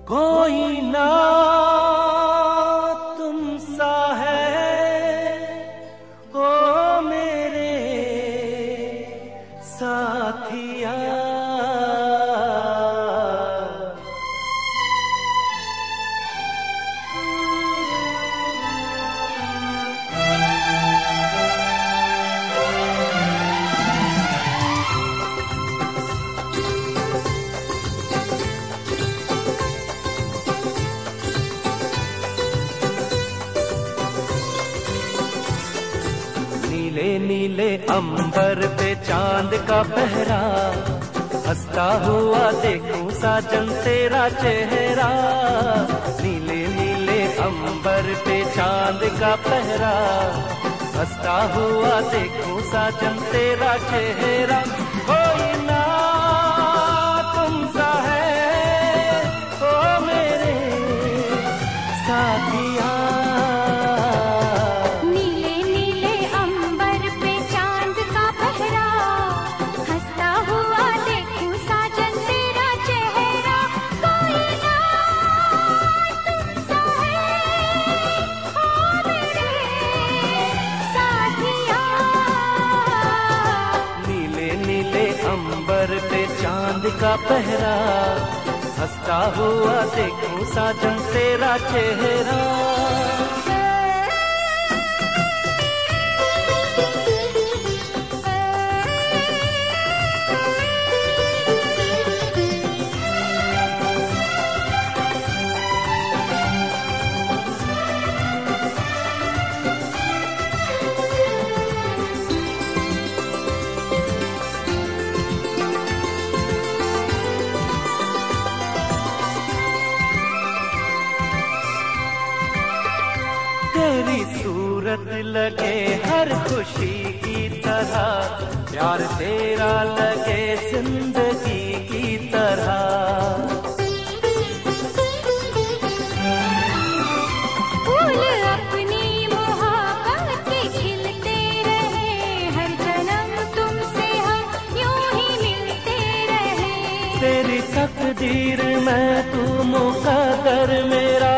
कोई ना तुम सा है ओ मेरे साथिया। नीले नीले अंबर पे चांद का पहरा, हंसता हुआ देखूं साजन तेरा चेहरा। नीले नीले अंबर पे चांद का पहरा, हंसता हुआ देखूं साजन तेरा चेहरा। कोई ना तुम सा है ओ मेरे साथिया। अंबर पे चांद का पहरा, हंसता हुआ देखूं साजन तेरा चेहरा। तेरी सूरत लगे हर खुशी की तरह, प्यार तेरा लगे जिंदगी की तरह। फूल अपनी मोहब्बत के खिलते रहे, हर जन्म तुमसे हम यूं ही मिलते रहे। तेरी तकदीर में तू मुकद्दर मेरा,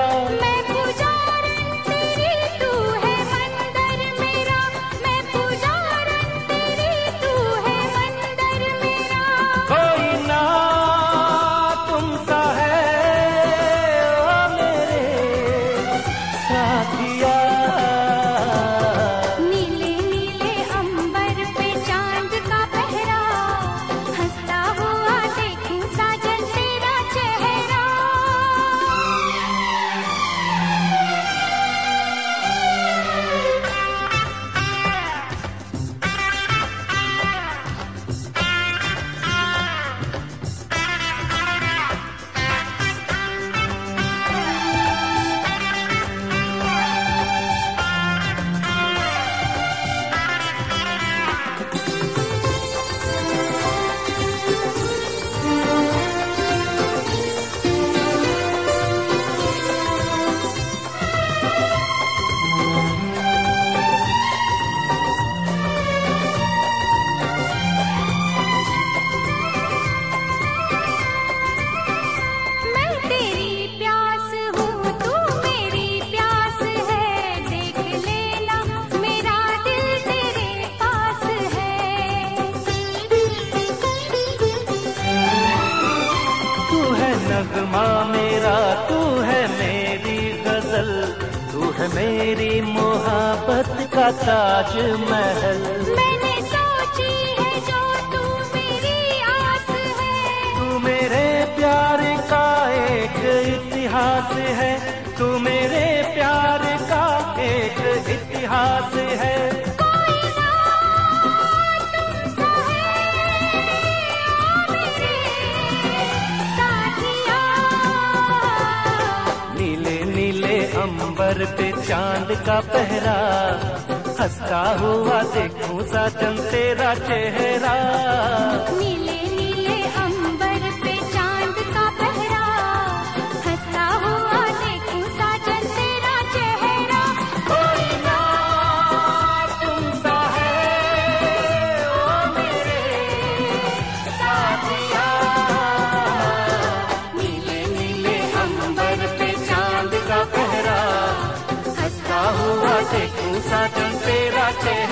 नगमा मेरा तू है मेरी गजल, तू है मेरी मोहब्बत का ताज महल। मैंने सोची है जो तू मेरी आस है, तू मेरे प्यार का एक इतिहास है, तू मेरे प्यार का एक इतिहास है। अंबर पे चांद का पहरा, हंसता हुआ देखूं साजन तेरा चेहरा। नीले नीले अंबर पे चांद का पहरा, हंसता हुआ देखूं साजन तेरा चेहरा। कोई ना तुम सा है ओ मेरे साथिया। नीले नीले अंबर साजन तेरा चेहरा